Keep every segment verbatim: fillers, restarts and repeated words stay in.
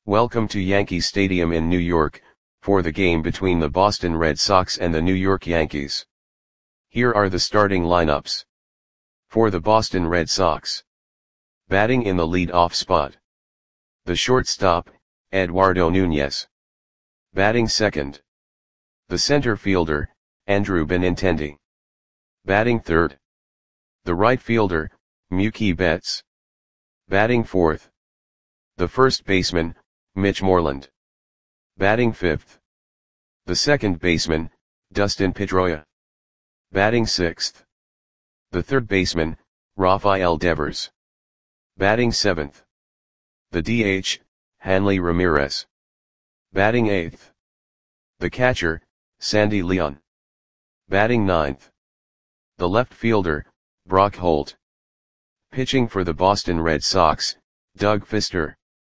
Welcome to Yankee Stadium in New York, for the game between the Boston Red Sox and the New York Yankees. Here are the starting lineups. For the Boston Red Sox. Batting in the lead-off spot. The shortstop, Eduardo Nunez. Batting second. The center fielder, Andrew Benintendi. Batting third. The right fielder, Mookie Betts. Batting fourth. The first baseman, Mitch Moreland. Batting fifth. The second baseman, Dustin Pedroia. Batting sixth. The third baseman, Rafael Devers. Batting seventh. The D H, Hanley Ramirez. Batting eighth. The catcher, Sandy Leon. Batting ninth. The left fielder, Brock Holt. Pitching for the Boston Red Sox, Doug Fister.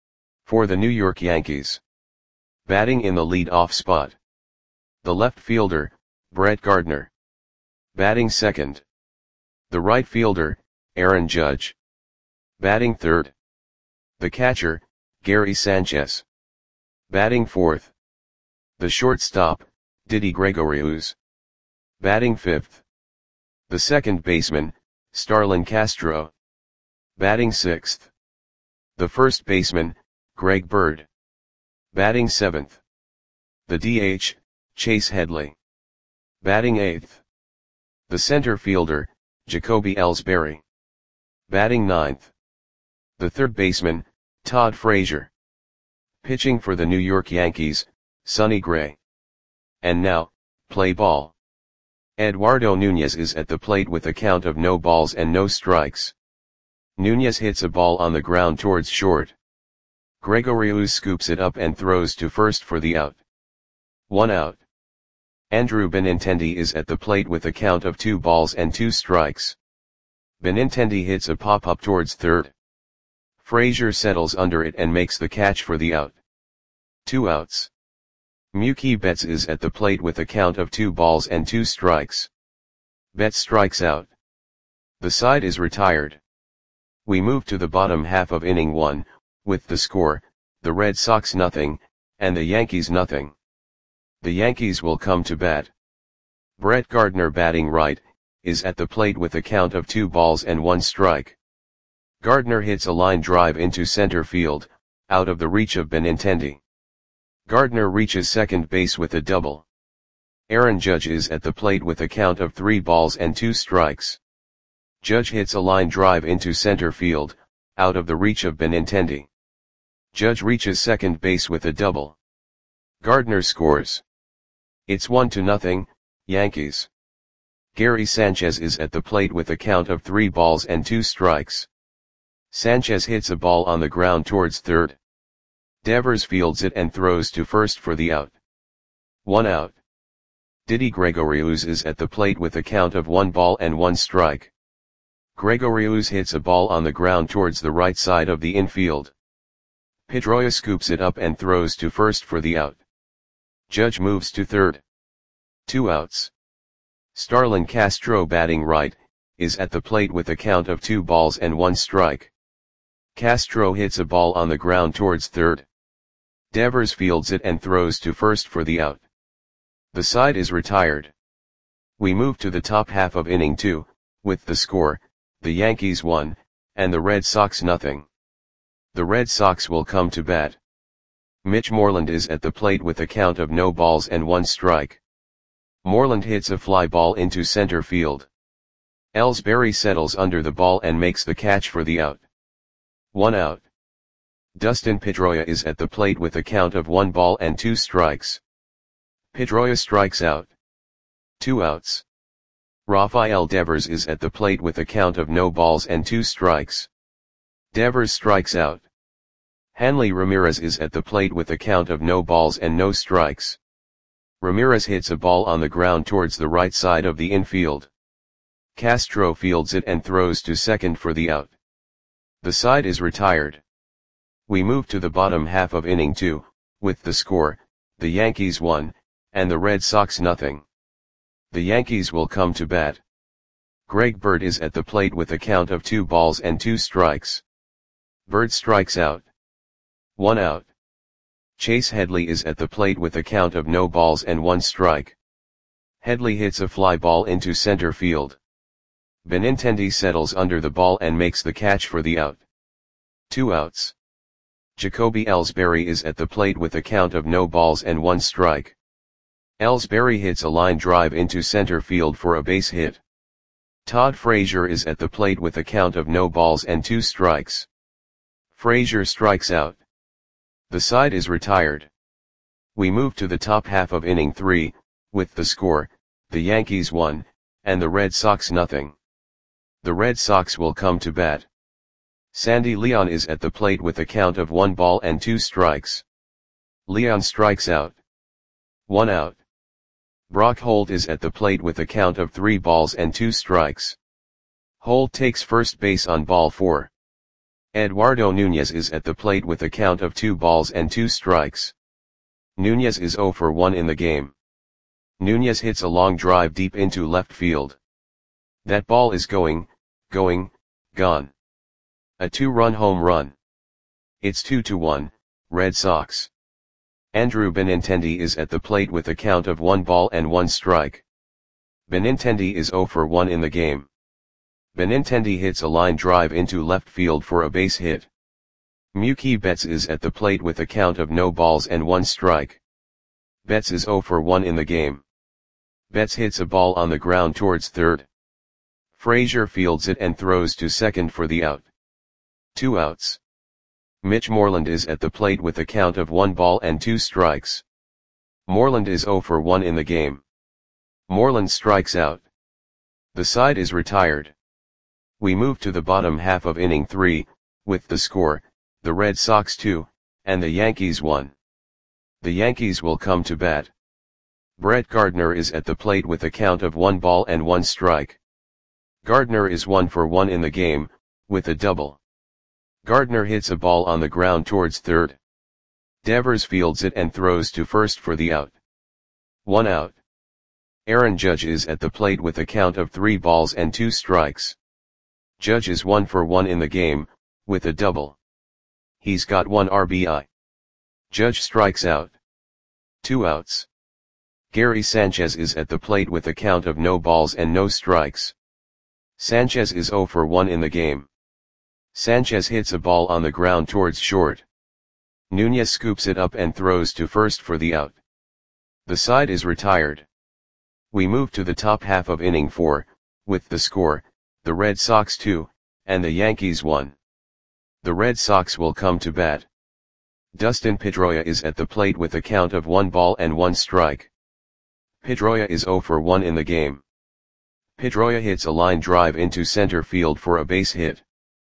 For the New York Yankees. Batting in the lead-off spot. The left fielder, Brett Gardner. Batting second. The right fielder, Aaron Judge. Batting third. The catcher, Gary Sanchez. Batting fourth. The shortstop, Didi Gregorius. Batting fifth. The second baseman, Starlin Castro. Batting sixth. The first baseman, Greg Bird. Batting seventh. The D H, Chase Headley. Batting eighth. The center fielder, Jacoby Ellsbury. Batting ninth. The third baseman, Todd Frazier. Pitching for the New York Yankees, Sonny Gray. And now, play ball. Eduardo Nunez is at the plate with a count of no balls and no strikes. Nunez hits a ball on the ground towards short. Gregorius scoops it up and throws to first for the out. One out. Andrew Benintendi is at the plate with a count of two balls and two strikes. Benintendi hits a pop-up towards third. Frazier settles under it and makes the catch for the out. Two outs. Mookie Betts is at the plate with a count of two balls and two strikes. Betts strikes out. The side is retired. We move to the bottom half of inning one, with the score, the Red Sox nothing, and the Yankees nothing. The Yankees will come to bat. Brett Gardner batting right, is at the plate with a count of two balls and one strike. Gardner hits a line drive into center field, out of the reach of Benintendi. Gardner reaches second base with a double. Aaron Judge is at the plate with a count of three balls and two strikes. Judge hits a line drive into center field, out of the reach of Benintendi. Judge reaches second base with a double. Gardner scores. It's one to nothing, Yankees. Gary Sanchez is at the plate with a count of three balls and two strikes. Sanchez hits a ball on the ground towards third. Devers fields it and throws to first for the out. One out. Didi Gregorius is at the plate with a count of one ball and one strike. Gregorius hits a ball on the ground towards the right side of the infield. Pedroia scoops it up and throws to first for the out. Judge moves to third. Two outs. Starlin Castro batting right, is at the plate with a count of two balls and one strike. Castro hits a ball on the ground towards third. Devers fields it and throws to first for the out. The side is retired. We move to the top half of inning two, with the score, the Yankees one, and the Red Sox nothing. The Red Sox will come to bat. Mitch Moreland is at the plate with a count of no balls and one strike. Moreland hits a fly ball into center field. Ellsbury settles under the ball and makes the catch for the out. One out. Dustin Pedroia is at the plate with a count of one ball and two strikes. Pedroia strikes out. Two outs. Rafael Devers is at the plate with a count of no balls and two strikes. Devers strikes out. Hanley Ramirez is at the plate with a count of no balls and no strikes. Ramirez hits a ball on the ground towards the right side of the infield. Castro fields it and throws to second for the out. The side is retired. We move to the bottom half of inning two, with the score, the Yankees one, and the Red Sox nothing. The Yankees will come to bat. Greg Bird is at the plate with a count of two balls and two strikes. Bird strikes out. One out. Chase Headley is at the plate with a count of no balls and one strike. Headley hits a fly ball into center field. Benintendi settles under the ball and makes the catch for the out. Two outs. Jacoby Ellsbury is at the plate with a count of no balls and one strike. Ellsbury hits a line drive into center field for a base hit. Todd Frazier is at the plate with a count of no balls and two strikes. Frazier strikes out. The side is retired. We move to the top half of inning three, with the score, the Yankees one, and the Red Sox nothing. The Red Sox will come to bat. Sandy Leon is at the plate with a count of one ball and two strikes. Leon strikes out. One out. Brock Holt is at the plate with a count of three balls and two strikes. Holt takes first base on ball four. Eduardo Nunez is at the plate with a count of two balls and two strikes. Nunez is zero for one in the game. Nunez hits a long drive deep into left field. That ball is going, going, gone. A two-run home run. It's two to one, Red Sox. Andrew Benintendi is at the plate with a count of one ball and one strike. Benintendi is zero for one in the game. Benintendi hits a line drive into left field for a base hit. Mookie Betts is at the plate with a count of no balls and one strike. Betts is zero for one in the game. Betts hits a ball on the ground towards third. Frazier fields it and throws to second for the out. Two outs. Mitch Moreland is at the plate with a count of one ball and two strikes. Moreland is zero for one in the game. Moreland strikes out. The side is retired. We move to the bottom half of inning three, with the score, the Red Sox two, and the Yankees one. The Yankees will come to bat. Brett Gardner is at the plate with a count of one ball and one strike. Gardner is one for one in the game, with a double. Gardner hits a ball on the ground towards third. Devers fields it and throws to first for the out. One out. Aaron Judge is at the plate with a count of three balls and two strikes. Judge is one for one in the game, with a double. He's got one R B I. Judge strikes out. Two outs. Gary Sanchez is at the plate with a count of no balls and no strikes. Sanchez is zero for one in the game. Sanchez hits a ball on the ground towards short. Nunez scoops it up and throws to first for the out. The side is retired. We move to the top half of inning four, with the score, the Red Sox two, and the Yankees one. The Red Sox will come to bat. Dustin Pedroia is at the plate with a count of one ball and one strike. Pedroia is zero for one in the game. Pedroia hits a line drive into center field for a base hit.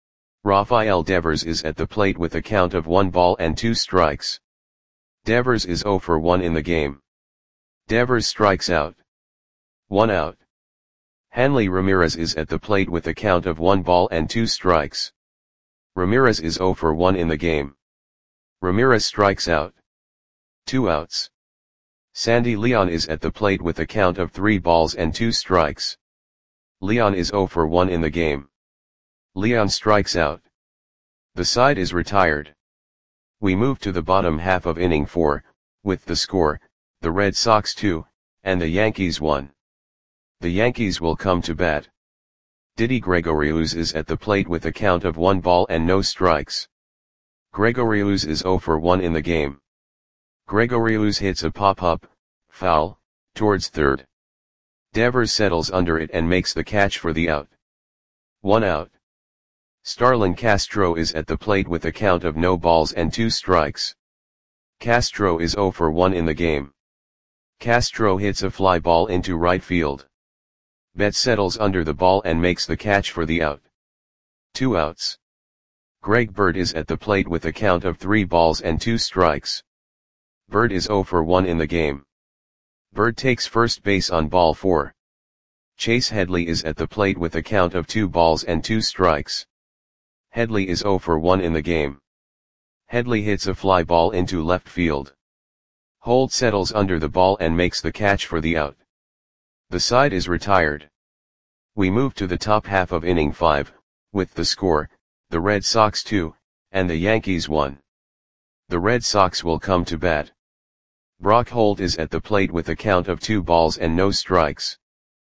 Rafael Devers is at the plate with a count of one ball and two strikes. Devers is zero for one in the game. Devers strikes out. One out. Hanley Ramirez is at the plate with a count of one ball and two strikes. Ramirez is zero for one in the game. Ramirez strikes out. Two outs. Sandy Leon is at the plate with a count of three balls and two strikes. Leon is zero for one in the game. Leon strikes out. The side is retired. We move to the bottom half of inning four, with the score, the Red Sox two, and the Yankees one. The Yankees will come to bat. Didi Gregorius is at the plate with a count of one ball and no strikes. Gregorius is zero for one in the game. Gregorius hits a pop-up, foul, towards third. Devers settles under it and makes the catch for the out. One out. Starlin Castro is at the plate with a count of no balls and two strikes. Castro is zero for one in the game. Castro hits a fly ball into right field. Betts settles under the ball and makes the catch for the out. Two outs. Greg Bird is at the plate with a count of three balls and two strikes. Bird is zero for one in the game. Bird takes first base on ball four. Chase Headley is at the plate with a count of two balls and two strikes. Headley is zero for one in the game. Headley hits a fly ball into left field. Holt settles under the ball and makes the catch for the out. The side is retired. We move to the top half of inning five, with the score, the Red Sox two, and the Yankees one. The Red Sox will come to bat. Brock Holt is at the plate with a count of two balls and no strikes.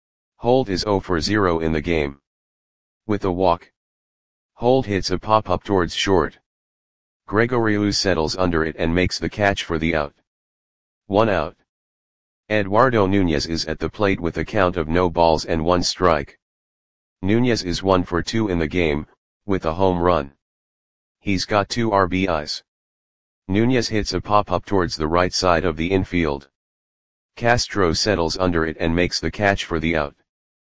Holt is zero for zero in the game. With a walk, Holt hits a pop-up towards short. Gregorius settles under it and makes the catch for the out. One out. Eduardo Nunez is at the plate with a count of no balls and one strike. Nunez is one for two in the game, with a home run. He's got two R B Is. Nunez hits a pop-up towards the right side of the infield. Castro settles under it and makes the catch for the out.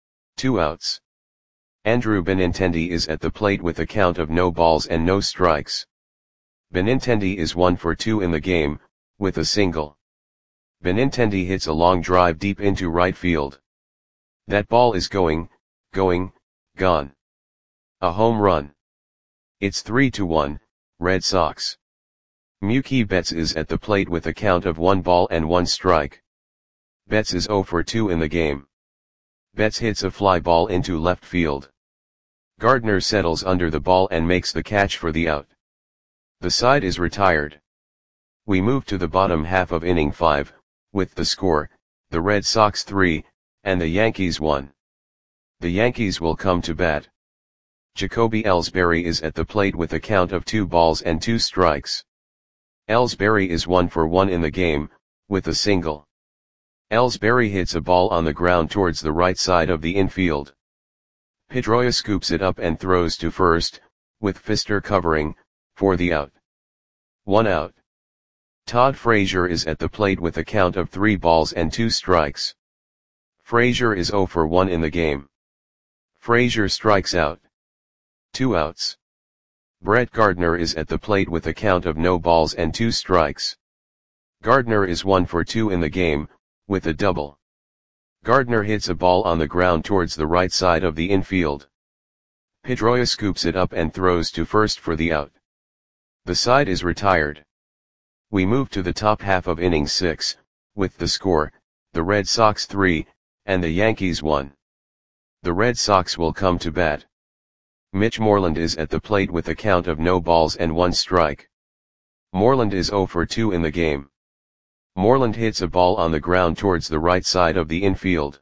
Two outs. Andrew Benintendi is at the plate with a count of no balls and no strikes. Benintendi is one for two in the game, with a single. Benintendi hits a long drive deep into right field. That ball is going, going, gone. A home run. It's three to one, Red Sox. Mookie Betts is at the plate with a count of one ball and one strike. Betts is zero for two in the game. Betts hits a fly ball into left field. Gardner settles under the ball and makes the catch for the out. The side is retired. We move to the bottom half of inning five, with the score, the Red Sox three, and the Yankees one. The Yankees will come to bat. Jacoby Ellsbury is at the plate with a count of two balls and two strikes. Ellsbury is one for one in the game, with a single. Ellsbury hits a ball on the ground towards the right side of the infield. Pedroia scoops it up and throws to first, with Fister covering, for the out. One out. Todd Frazier is at the plate with a count of three balls and two strikes. Frazier is zero for one in the game. Frazier strikes out. Two outs. Brett Gardner is at the plate with a count of no balls and two strikes. Gardner is one for two in the game, with a double. Gardner hits a ball on the ground towards the right side of the infield. Pedroia scoops it up and throws to first for the out. The side is retired. We move to the top half of inning six, with the score, the Red Sox three, and the Yankees one. The Red Sox will come to bat. Mitch Moreland is at the plate with a count of no balls and one strike. Moreland is zero for two in the game. Moreland hits a ball on the ground towards the right side of the infield.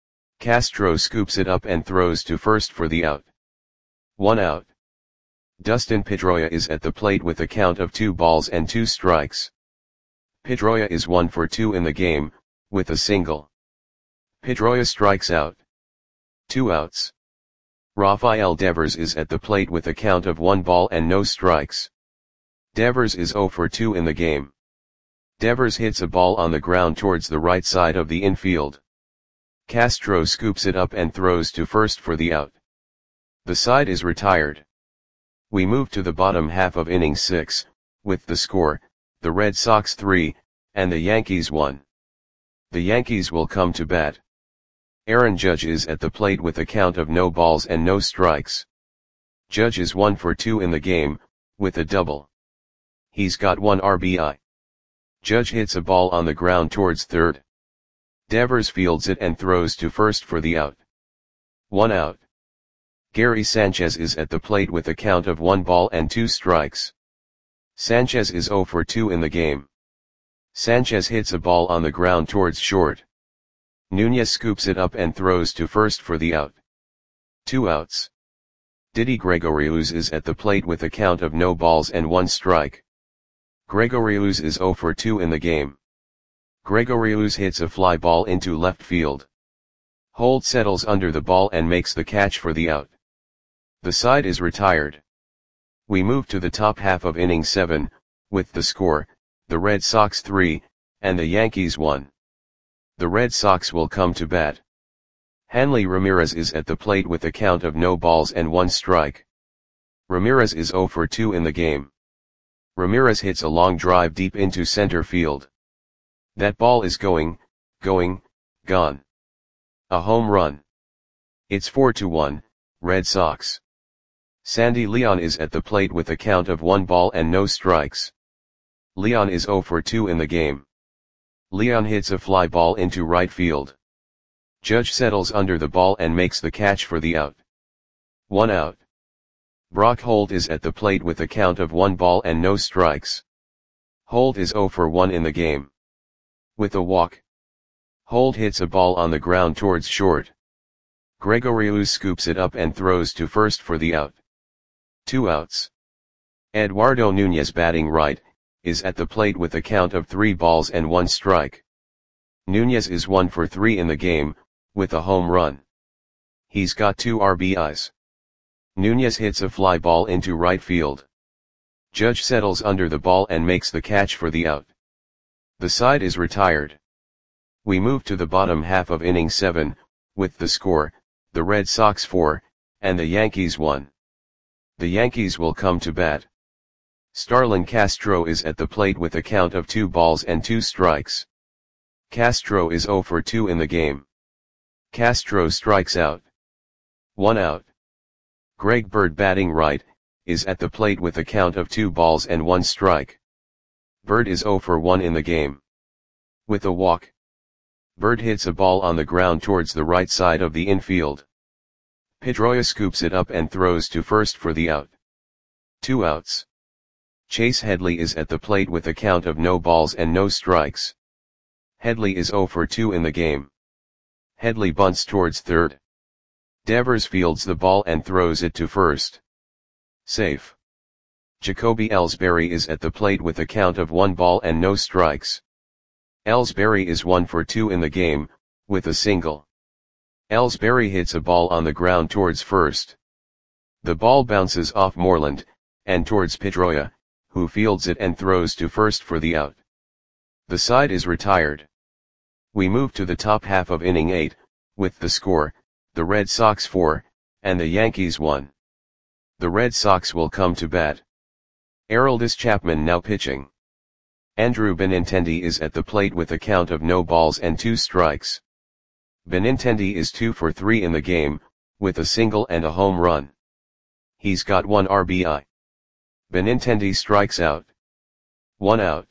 Castro scoops it up and throws to first for the out. One out. Dustin Pedroia is at the plate with a count of two balls and two strikes. Pedroia is one for two in the game, with a single. Pedroia strikes out. Two outs. Rafael Devers is at the plate with a count of one ball and no strikes. Devers is zero for two in the game. Devers hits a ball on the ground towards the right side of the infield. Castro scoops it up and throws to first for the out. The side is retired. We move to the bottom half of inning six, with the score, the Red Sox three, and the Yankees one. The Yankees will come to bat. Aaron Judge is at the plate with a count of no balls and no strikes. Judge is one for two in the game, with a double. He's got one R B I. Judge hits a ball on the ground towards third. Devers fields it and throws to first for the out. One out. Gary Sanchez is at the plate with a count of one ball and two strikes. Sanchez is zero for two in the game. Sanchez hits a ball on the ground towards short. Nunez scoops it up and throws to first for the out. Two outs. Didi Gregorius is at the plate with a count of no balls and one strike. Gregorius is zero for two in the game. Gregorius hits a fly ball into left field. Holt settles under the ball and makes the catch for the out. The side is retired. We move to the top half of inning seven, with the score, the Red Sox three, and the Yankees one. The Red Sox will come to bat. Hanley Ramirez is at the plate with a count of no balls and one strike. Ramirez is zero for two in the game. Ramirez hits a long drive deep into center field. That ball is going, going, gone. A home run. It's four to one, Red Sox. Sandy Leon is at the plate with a count of one ball and no strikes. Leon is zero for two in the game. Leon hits a fly ball into right field. Judge settles under the ball and makes the catch for the out. One out. Brock Holt is at the plate with a count of one ball and no strikes. Holt is zero for one in the game. With a walk, Holt hits a ball on the ground towards short. Gregoriou scoops it up and throws to first for the out. Two outs. Eduardo Nunez, batting right, is at the plate with a count of three balls and one strike. Nunez is one for three in the game, with a home run. He's got two R B Is. Nunez hits a fly ball into right field. Judge settles under the ball and makes the catch for the out. The side is retired. We move to the bottom half of inning seven, with the score, the Red Sox four, and the Yankees one. The Yankees will come to bat. Starlin Castro is at the plate with a count of two balls and two strikes. Castro is zero for two in the game. Castro strikes out. One out. Greg Bird, batting right, is at the plate with a count of two balls and one strike. Bird is zero for one in the game. With a walk, Bird hits a ball on the ground towards the right side of the infield. Pedroia scoops it up and throws to first for the out. Two outs. Chase Headley is at the plate with a count of no balls and no strikes. Headley is zero for two in the game. Headley bunts towards third. Devers fields the ball and throws it to first. Safe. Jacoby Ellsbury is at the plate with a count of one ball and no strikes. Ellsbury is one for two in the game, with a single. Ellsbury hits a ball on the ground towards first. The ball bounces off Moreland, and towards Pedroia, who fields it and throws to first for the out. The side is retired. We move to the top half of inning eight, with the score, the Red Sox four, and the Yankees one. The Red Sox will come to bat. Aroldis Chapman now pitching. Andrew Benintendi is at the plate with a count of no balls and two strikes. Benintendi is two for three in the game, with a single and a home run. He's got one R B I. Benintendi strikes out. One out.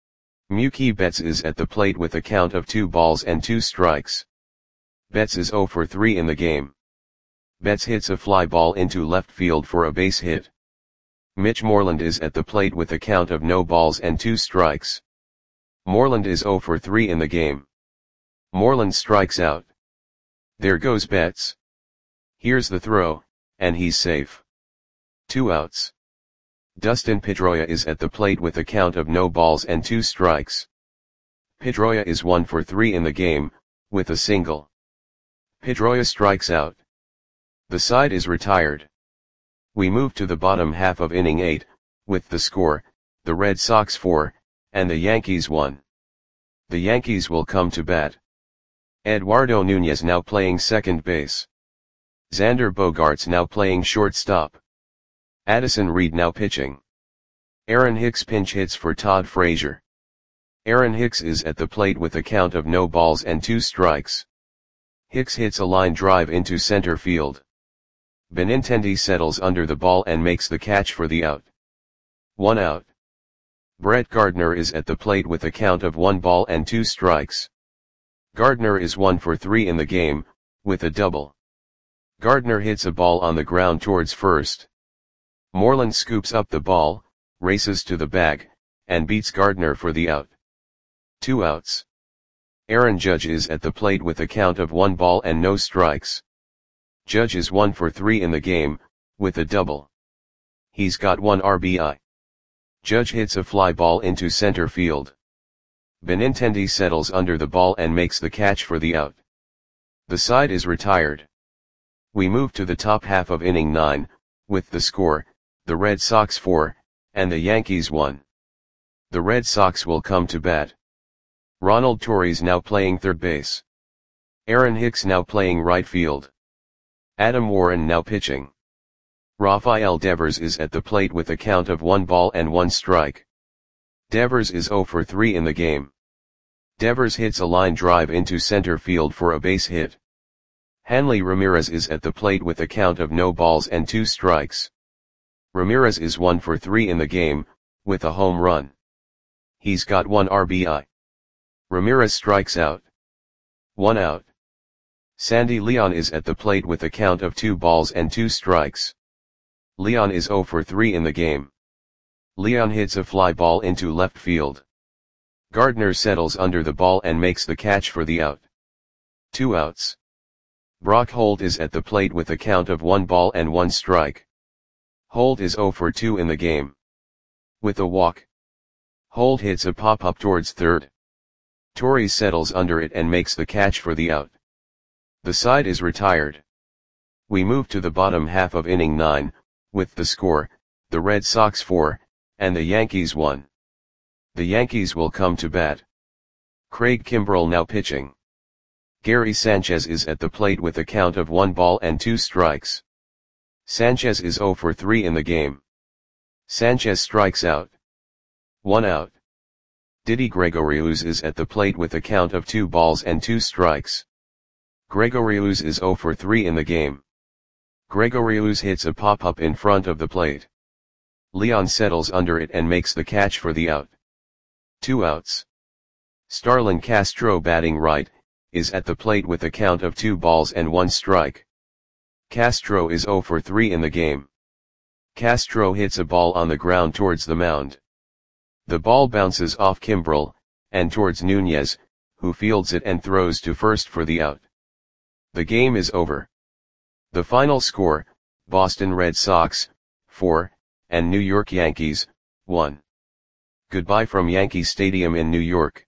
Mookie Betts is at the plate with a count of two balls and two strikes. Betts is zero for three in the game. Betts hits a fly ball into left field for a base hit. Mitch Moreland is at the plate with a count of no balls and two strikes. Moreland is zero for three in the game. Moreland strikes out. There goes Betts. Here's the throw, and he's safe. Two outs. Dustin Pedroia is at the plate with a count of no balls and two strikes. Pedroia is one for three in the game, with a single. Pedroia strikes out. The side is retired. We move to the bottom half of inning eight, with the score, the Red Sox four, and the Yankees one. The Yankees will come to bat. Eduardo Nunez now playing second base. Xander Bogaerts now playing shortstop. Addison Reed now pitching. Aaron Hicks pinch hits for Todd Frazier. Aaron Hicks is at the plate with a count of no balls and two strikes. Hicks hits a line drive into center field. Benintendi settles under the ball and makes the catch for the out. One out. Brett Gardner is at the plate with a count of one ball and two strikes. Gardner is one for three in the game, with a double. Gardner hits a ball on the ground towards first. Moreland scoops up the ball, races to the bag, and beats Gardner for the out. Two outs. Aaron Judge is at the plate with a count of one ball and no strikes. Judge is one for three in the game, with a double. He's got one R B I. Judge hits a fly ball into center field. Benintendi settles under the ball and makes the catch for the out. The side is retired. We move to the top half of inning nine, with the score, the Red Sox four, and the Yankees one. The Red Sox will come to bat. Ronald Torres now playing third base. Aaron Hicks now playing right field. Adam Warren now pitching. Rafael Devers is at the plate with a count of one ball and one strike. Devers is zero for three in the game. Devers hits a line drive into center field for a base hit. Hanley Ramirez is at the plate with a count of no balls and two strikes. Ramirez is one for three in the game, with a home run. He's got one R B I. Ramirez strikes out. One out. Sandy Leon is at the plate with a count of two balls and two strikes. Leon is zero for three in the game. Leon hits a fly ball into left field. Gardner settles under the ball and makes the catch for the out. Two outs. Brock Holt is at the plate with a count of one ball and one strike. Holt is oh for two in the game. With a walk, Holt hits a pop-up towards third. Torres settles under it and makes the catch for the out. The side is retired. We move to the bottom half of inning nine, with the score, the Red Sox four, and the Yankees one. The Yankees will come to bat. Craig Kimbrel now pitching. Gary Sanchez is at the plate with a count of one ball and two strikes. Sanchez is oh for three in the game. Sanchez strikes out. One out. Didi Gregorius is at the plate with a count of two balls and two strikes. Gregorius is oh for three in the game. Gregorius hits a pop-up in front of the plate. Leon settles under it and makes the catch for the out. Two outs. Starlin Castro, batting right, is at the plate with a count of two balls and one strike. Castro is oh for three in the game. Castro hits a ball on the ground towards the mound. The ball bounces off Kimbrel, and towards Nunez, who fields it and throws to first for the out. The game is over. The final score, Boston Red Sox, four, and New York Yankees, one. Goodbye from Yankee Stadium in New York.